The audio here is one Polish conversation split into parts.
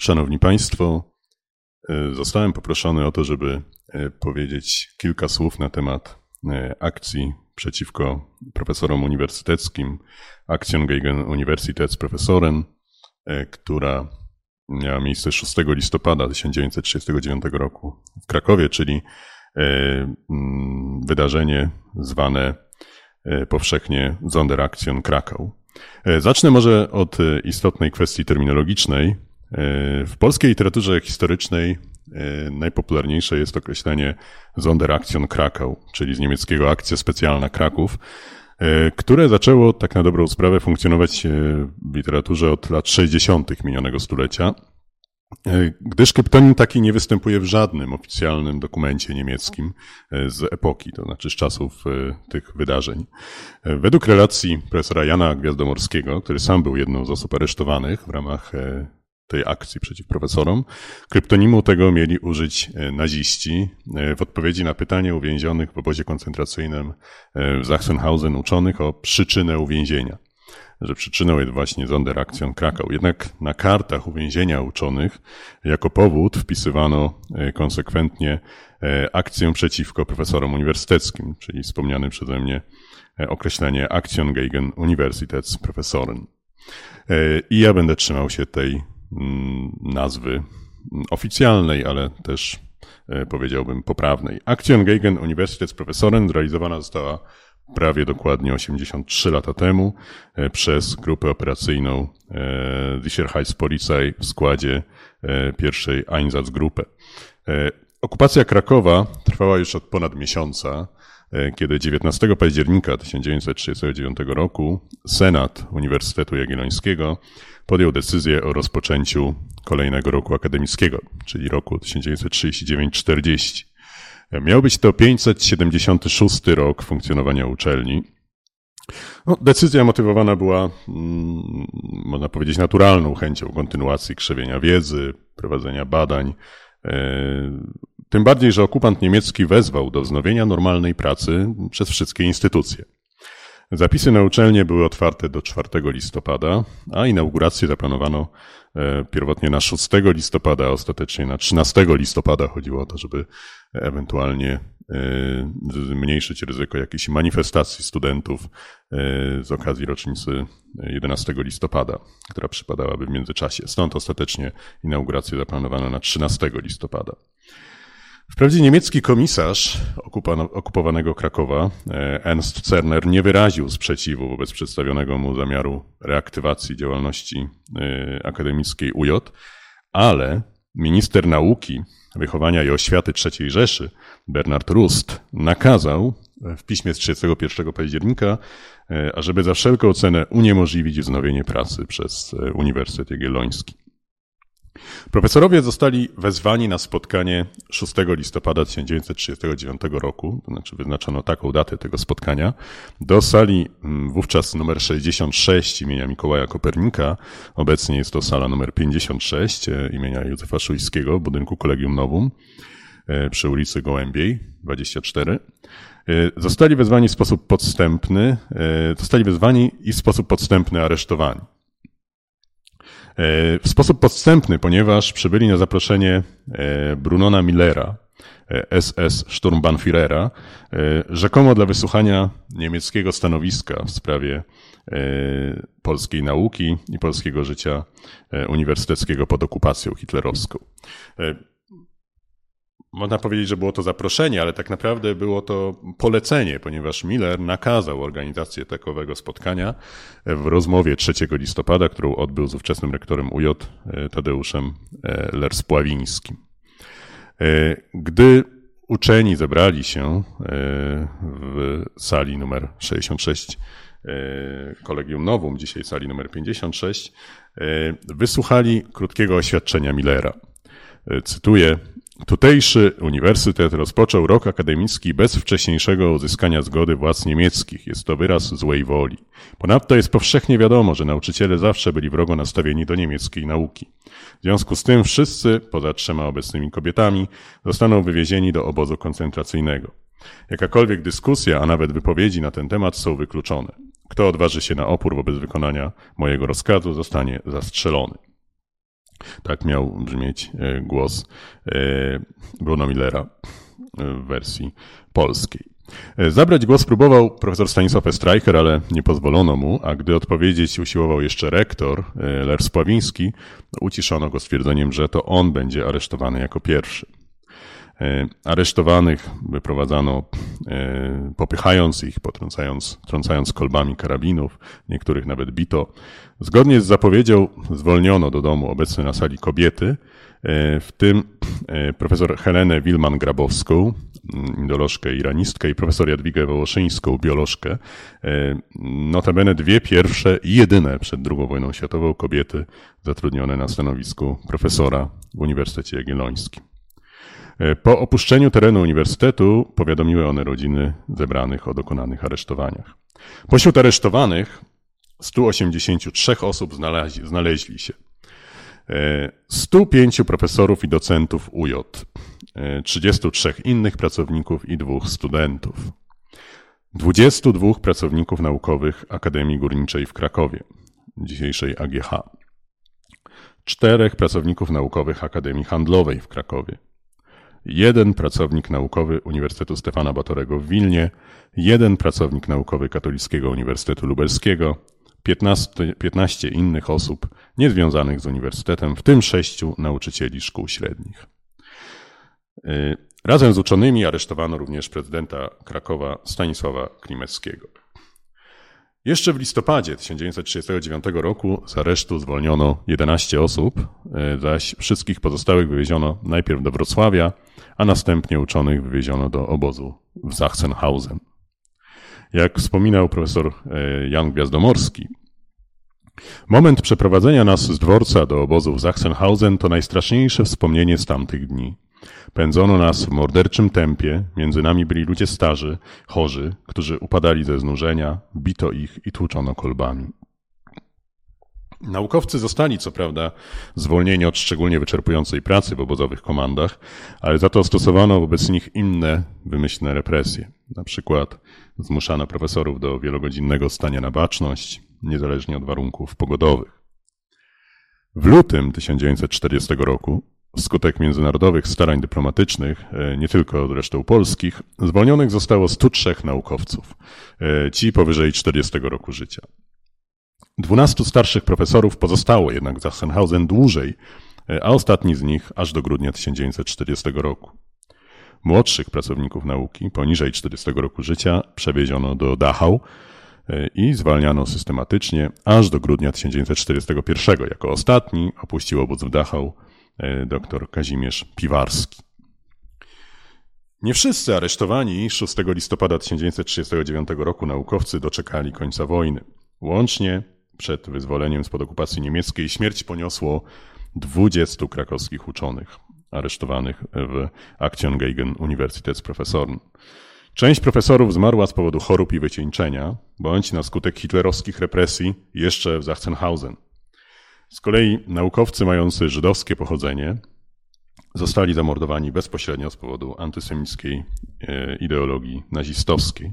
Szanowni Państwo, zostałem poproszony o to, żeby powiedzieć kilka słów na temat akcji przeciwko profesorom uniwersyteckim, Aktion gegen Universitätsprofessoren, która miała miejsce 6 listopada 1939 roku w Krakowie, czyli wydarzenie zwane powszechnie Sonderaktion Krakau. Zacznę może od istotnej kwestii terminologicznej. W polskiej literaturze historycznej najpopularniejsze jest określenie Sonderaktion Krakau, czyli z niemieckiego Akcja Specjalna Kraków, które zaczęło tak na dobrą sprawę funkcjonować w literaturze od lat 60. minionego stulecia, gdyż kryptonim taki nie występuje w żadnym oficjalnym dokumencie niemieckim z epoki, to znaczy z czasów tych wydarzeń. Według relacji profesora Jana Gwiazdomorskiego, który sam był jedną z osób aresztowanych w ramach tej akcji przeciw profesorom, kryptonimu tego mieli użyć naziści w odpowiedzi na pytanie uwięzionych w obozie koncentracyjnym w Sachsenhausen uczonych o przyczynę uwięzienia, że przyczyną jest właśnie Sonderaktion Krakau. Jednak na kartach uwięzienia uczonych jako powód wpisywano konsekwentnie akcję przeciwko profesorom uniwersyteckim, czyli wspomniane przeze mnie określenie Aktion gegen Universitätsprofessoren. I ja będę trzymał się tej nazwy oficjalnej, ale też powiedziałbym poprawnej. Aktion gegen Universitätsprofessoren zrealizowana została prawie dokładnie 83 lata temu przez grupę operacyjną Sicherheitspolizei w składzie pierwszej Einsatzgruppe. Okupacja Krakowa trwała już od ponad miesiąca, kiedy 19 października 1939 roku Senat Uniwersytetu Jagiellońskiego podjął decyzję o rozpoczęciu kolejnego roku akademickiego, czyli roku 1939-40. Miał być to 576 rok funkcjonowania uczelni. Decyzja motywowana była, można powiedzieć, naturalną chęcią kontynuacji krzewienia wiedzy, prowadzenia badań. Tym bardziej, że okupant niemiecki wezwał do wznowienia normalnej pracy przez wszystkie instytucje. Zapisy na uczelnię były otwarte do 4 listopada, a inaugurację zaplanowano pierwotnie na 6 listopada, a ostatecznie na 13 listopada. Chodziło o to, żeby ewentualnie zmniejszyć ryzyko jakiejś manifestacji studentów z okazji rocznicy 11 listopada, która przypadałaby w międzyczasie. Stąd ostatecznie inaugurację zaplanowano na 13 listopada. Wprawdzie niemiecki komisarz okupowanego Krakowa, Ernst Zerner, nie wyraził sprzeciwu wobec przedstawionego mu zamiaru reaktywacji działalności akademickiej UJ, ale minister nauki, wychowania i oświaty III Rzeszy, Bernhard Rust, nakazał w piśmie z 31 października, ażeby za wszelką cenę uniemożliwić wznowienie pracy przez Uniwersytet Jagielloński. Profesorowie zostali wezwani na spotkanie 6 listopada 1939 roku, to znaczy wyznaczono taką datę tego spotkania, do sali wówczas numer 66 imienia Mikołaja Kopernika. Obecnie jest to sala numer 56 imienia Józefa Szujskiego w budynku Collegium Novum przy ulicy Gołębiej 24. Zostali wezwani i w sposób podstępny aresztowani. W sposób podstępny, ponieważ przybyli na zaproszenie Brunona Millera, SS Sturmbannführera, rzekomo dla wysłuchania niemieckiego stanowiska w sprawie polskiej nauki i polskiego życia uniwersyteckiego pod okupacją hitlerowską. Można powiedzieć, że było to zaproszenie, ale tak naprawdę było to polecenie, ponieważ Miller nakazał organizację takowego spotkania w rozmowie 3 listopada, którą odbył z ówczesnym rektorem UJ Tadeuszem Lerspławińskim. Gdy uczeni zebrali się w sali numer 66 Collegium Novum, dzisiaj sali numer 56, wysłuchali krótkiego oświadczenia Millera. Cytuję: Tutejszy uniwersytet rozpoczął rok akademicki bez wcześniejszego uzyskania zgody władz niemieckich. Jest to wyraz złej woli. Ponadto jest powszechnie wiadomo, że nauczyciele zawsze byli wrogo nastawieni do niemieckiej nauki. W związku z tym wszyscy, poza 3 obecnymi kobietami, zostaną wywiezieni do obozu koncentracyjnego. Jakakolwiek dyskusja, a nawet wypowiedzi na ten temat są wykluczone. Kto odważy się na opór wobec wykonania mojego rozkazu, zostanie zastrzelony. Tak miał brzmieć głos Bruno Millera w wersji polskiej. Zabrać głos próbował profesor Stanisław Streicher, ale nie pozwolono mu, a gdy odpowiedzieć usiłował jeszcze rektor Ler Spławiński, uciszono go stwierdzeniem, że to on będzie aresztowany jako pierwszy. Aresztowanych wyprowadzano, popychając ich, trącając kolbami karabinów, niektórych nawet bito. Zgodnie z zapowiedzią zwolniono do domu obecne na sali kobiety, w tym profesor Helenę Wilman-Grabowską, indolożkę, iranistkę, i profesor Jadwigę Wołoszyńską, biolożkę. Notabene dwie pierwsze i jedyne przed II wojną światową kobiety zatrudnione na stanowisku profesora w Uniwersytecie Jagiellońskim. Po opuszczeniu terenu uniwersytetu powiadomiły one rodziny zebranych o dokonanych aresztowaniach. Pośród aresztowanych 183 osób znaleźli się 105 profesorów i docentów UJ, 33 innych pracowników i 2 studentów, 22 pracowników naukowych Akademii Górniczej w Krakowie, dzisiejszej AGH, 4 pracowników naukowych Akademii Handlowej w Krakowie, 1 pracownik naukowy Uniwersytetu Stefana Batorego w Wilnie, 1 pracownik naukowy Katolickiego Uniwersytetu Lubelskiego, 15 innych osób niezwiązanych z uniwersytetem, w tym 6 nauczycieli szkół średnich. Razem z uczonymi aresztowano również prezydenta Krakowa Stanisława Klimeckiego. Jeszcze w listopadzie 1939 roku z aresztu zwolniono 11 osób, zaś wszystkich pozostałych wywieziono najpierw do Wrocławia, a następnie uczonych wywieziono do obozu w Sachsenhausen. Jak wspominał profesor Jan Gwiazdomorski, moment przeprowadzenia nas z dworca do obozu w Sachsenhausen to najstraszniejsze wspomnienie z tamtych dni. Pędzono nas w morderczym tempie, między nami byli ludzie starzy, chorzy, którzy upadali ze znużenia, bito ich i tłuczono kolbami. Naukowcy zostali, co prawda, zwolnieni od szczególnie wyczerpującej pracy w obozowych komandach, ale za to stosowano wobec nich inne wymyślne represje. Na przykład zmuszano profesorów do wielogodzinnego stania na baczność, niezależnie od warunków pogodowych. W lutym 1940 roku, wskutek międzynarodowych starań dyplomatycznych, nie tylko zresztą polskich, zwolnionych zostało 103 naukowców, ci powyżej 40 roku życia. 12 starszych profesorów pozostało jednak w Sachsenhausen dłużej, a ostatni z nich aż do grudnia 1940 roku. Młodszych pracowników nauki poniżej 40 roku życia przewieziono do Dachau i zwalniano systematycznie aż do grudnia 1941. Jako ostatni opuścił obóz w Dachau dr Kazimierz Piwarski. Nie wszyscy aresztowani 6 listopada 1939 roku naukowcy doczekali końca wojny. Łącznie przed wyzwoleniem spod okupacji niemieckiej śmierć poniosło 20 krakowskich uczonych aresztowanych w Aktiongeigen Universitätsprofessoren. Część profesorów zmarła z powodu chorób i wycieńczenia, bądź na skutek hitlerowskich represji jeszcze w Sachsenhausen. Z kolei naukowcy mający żydowskie pochodzenie zostali zamordowani bezpośrednio z powodu antysemickiej ideologii nazistowskiej.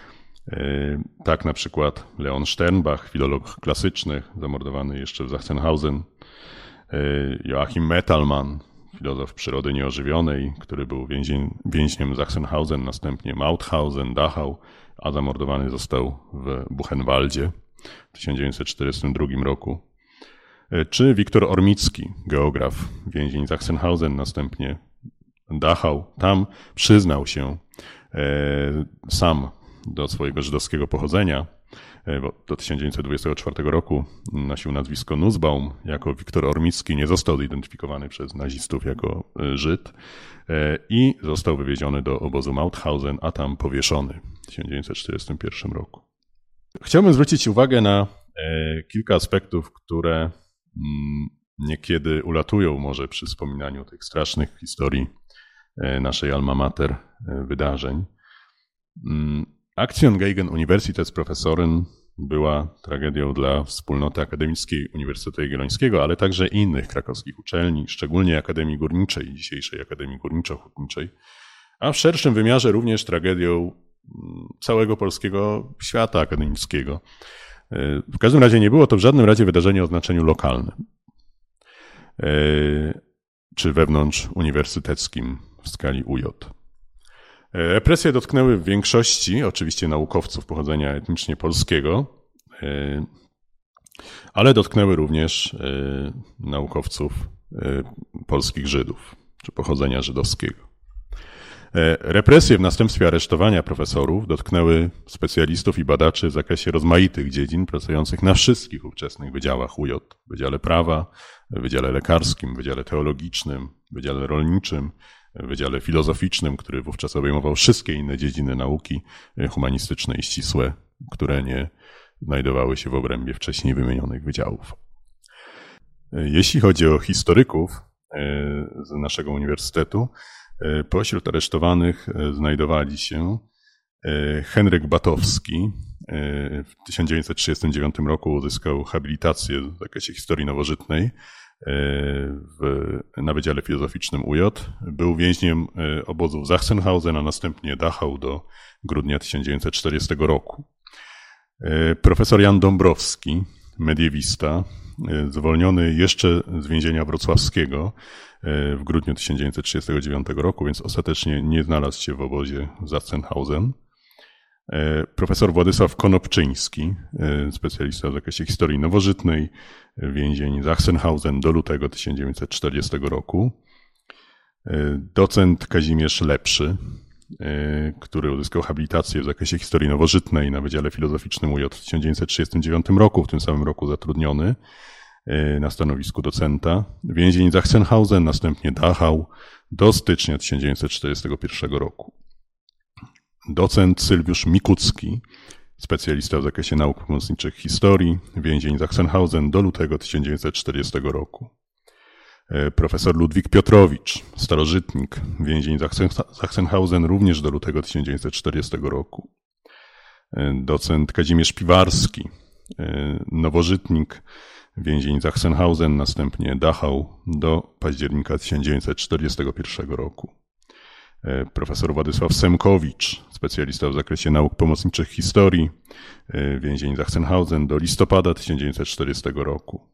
Tak na przykład Leon Sternbach, filolog klasyczny, zamordowany jeszcze w Sachsenhausen, Joachim Mettelmann, filozof przyrody nieożywionej, który był więźniem Sachsenhausen, następnie Mauthausen, Dachau, a zamordowany został w Buchenwaldzie w 1942 roku. Czy Wiktor Ormicki, geograf, więzień Sachsenhausen, następnie Dachau. Tam przyznał się sam do swojego żydowskiego pochodzenia. Do 1924 roku nosił nazwisko Nussbaum. Jako Wiktor Ormicki nie został zidentyfikowany przez nazistów jako Żyd i został wywieziony do obozu Mauthausen, a tam powieszony w 1941 roku. Chciałbym zwrócić uwagę na kilka aspektów, które niekiedy ulatują może przy wspominaniu tych strasznych historii naszej alma mater wydarzeń. Aktiongeigen Universitätsprofessoren była tragedią dla wspólnoty akademickiej Uniwersytetu Jagiellońskiego, ale także innych krakowskich uczelni, szczególnie Akademii Górniczej, dzisiejszej Akademii Górniczo-Hutniczej, a w szerszym wymiarze również tragedią całego polskiego świata akademickiego. W każdym razie nie było to w żadnym razie wydarzenie o znaczeniu lokalnym. czy wewnątrz uniwersyteckim w skali UJ. Represje dotknęły w większości oczywiście naukowców pochodzenia etnicznie polskiego, ale dotknęły również naukowców polskich Żydów, czy pochodzenia żydowskiego. Represje w następstwie aresztowania profesorów dotknęły specjalistów i badaczy w zakresie rozmaitych dziedzin pracujących na wszystkich ówczesnych wydziałach UJ. Wydziale Prawa, Wydziale Lekarskim, Wydziale Teologicznym, Wydziale Rolniczym, Wydziale Filozoficznym, który wówczas obejmował wszystkie inne dziedziny nauki humanistyczne i ścisłe, które nie znajdowały się w obrębie wcześniej wymienionych wydziałów. Jeśli chodzi o historyków z naszego uniwersytetu, pośród aresztowanych znajdowali się Henryk Batowski. W 1939 roku uzyskał habilitację w zakresie historii nowożytnej na Wydziale Filozoficznym UJ. Był więźniem obozów Sachsenhausen, a następnie Dachau do grudnia 1940 roku. Profesor Jan Dąbrowski, mediewista, zwolniony jeszcze z więzienia wrocławskiego w grudniu 1939 roku, więc ostatecznie nie znalazł się w obozie Sachsenhausen. Profesor Władysław Konopczyński, specjalista w zakresie historii nowożytnej, więzień Sachsenhausen do lutego 1940 roku. Docent Kazimierz Lepszy, który uzyskał habilitację w zakresie historii nowożytnej na Wydziale Filozoficznym UJ w 1939 roku, w tym samym roku zatrudniony na stanowisku docenta. Więzień Sachsenhausen, następnie Dachau do stycznia 1941 roku. Docent Sylwiusz Mikucki, specjalista w zakresie nauk pomocniczych historii, więzień Sachsenhausen do lutego 1940 roku. Profesor Ludwik Piotrowicz, starożytnik, więzień Sachsenhausen również do lutego 1940 roku. Docent Kazimierz Piwarski, nowożytnik, więzień Sachsenhausen, następnie Dachau do października 1941 roku. Profesor Władysław Semkowicz, specjalista w zakresie nauk pomocniczych historii, więzień Sachsenhausen do listopada 1940 roku.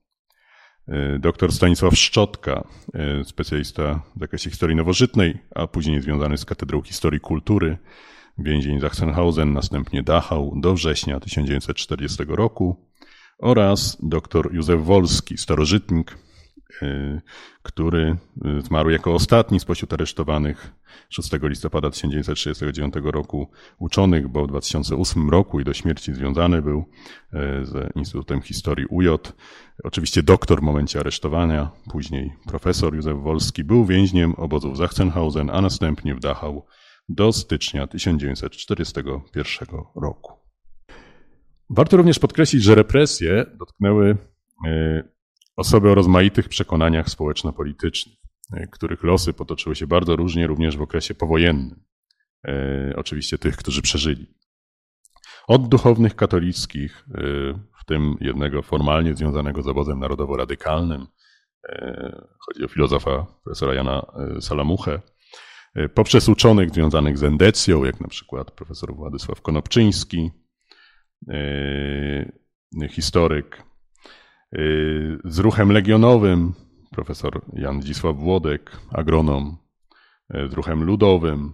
Dr Stanisław Szczotka, specjalista w zakresie historii nowożytnej, a później związany z Katedrą Historii Kultury, więzień Sachsenhausen, następnie Dachau do września 1940 roku. Oraz dr Józef Wolski, starożytnik, który zmarł jako ostatni spośród aresztowanych 6 listopada 1939 roku uczonych, bo w 2008 roku i do śmierci związany był z Instytutem Historii UJ. Oczywiście doktor w momencie aresztowania, później profesor Józef Wolski był więźniem obozów Sachsenhausen, a następnie w Dachau do stycznia 1941 roku. Warto również podkreślić, że represje dotknęły osoby o rozmaitych przekonaniach społeczno-politycznych, których losy potoczyły się bardzo różnie również w okresie powojennym. Oczywiście tych, którzy przeżyli. Od duchownych katolickich, w tym jednego formalnie związanego z obozem narodowo-radykalnym, chodzi o filozofa profesora Jana Salamuchę, poprzez uczonych związanych z endecją, jak na przykład profesor Władysław Konopczyński, historyk, z ruchem legionowym, profesor Jan Zdzisław Włodek, agronom, z ruchem ludowym.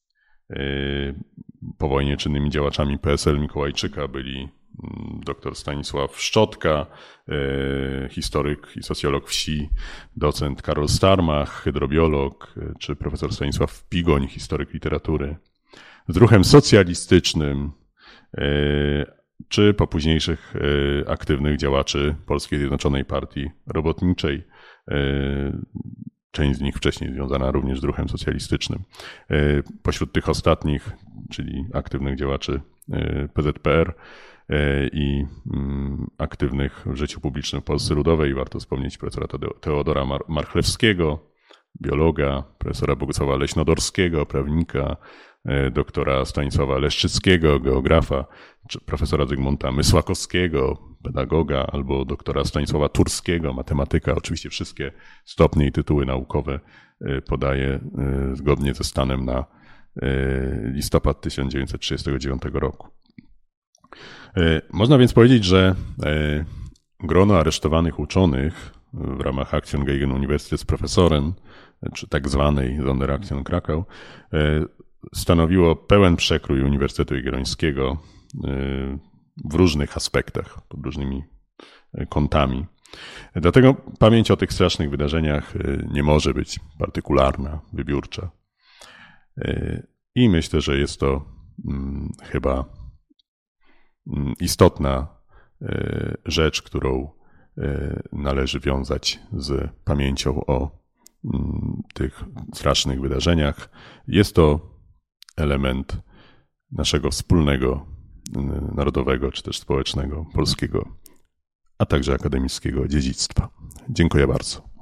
Po wojnie czynnymi działaczami PSL Mikołajczyka byli dr Stanisław Szczotka, historyk i socjolog wsi, docent Karol Starmach, hydrobiolog, czy profesor Stanisław Pigoń, historyk literatury. Z ruchem socjalistycznym, czy po późniejszych aktywnych działaczy Polskiej Zjednoczonej Partii Robotniczej, część z nich wcześniej związana również z ruchem socjalistycznym. Pośród tych ostatnich, czyli aktywnych działaczy PZPR i aktywnych w życiu publicznym w Polsce Ludowej, warto wspomnieć profesora Teodora Marchlewskiego, biologa, profesora Bogusława Leśnodorskiego, prawnika, doktora Stanisława Leszczyckiego, geografa, czy profesora Zygmunta Mysłakowskiego, pedagoga, albo doktora Stanisława Turskiego, matematyka. Oczywiście wszystkie stopnie i tytuły naukowe podaje zgodnie ze stanem na listopad 1939 roku. Można więc powiedzieć, że grono aresztowanych uczonych w ramach Aktion gegen Universitätsprofessoren, czy tak zwanej Sonderaktion Krakau, stanowiło pełen przekrój Uniwersytetu Jagiellońskiego w różnych aspektach, pod różnymi kątami. Dlatego pamięć o tych strasznych wydarzeniach nie może być partykularna, wybiórcza. I myślę, że jest to chyba istotna rzecz, którą należy wiązać z pamięcią o tych strasznych wydarzeniach. Jest to element naszego wspólnego, narodowego czy też społecznego, polskiego, a także akademickiego dziedzictwa. Dziękuję bardzo.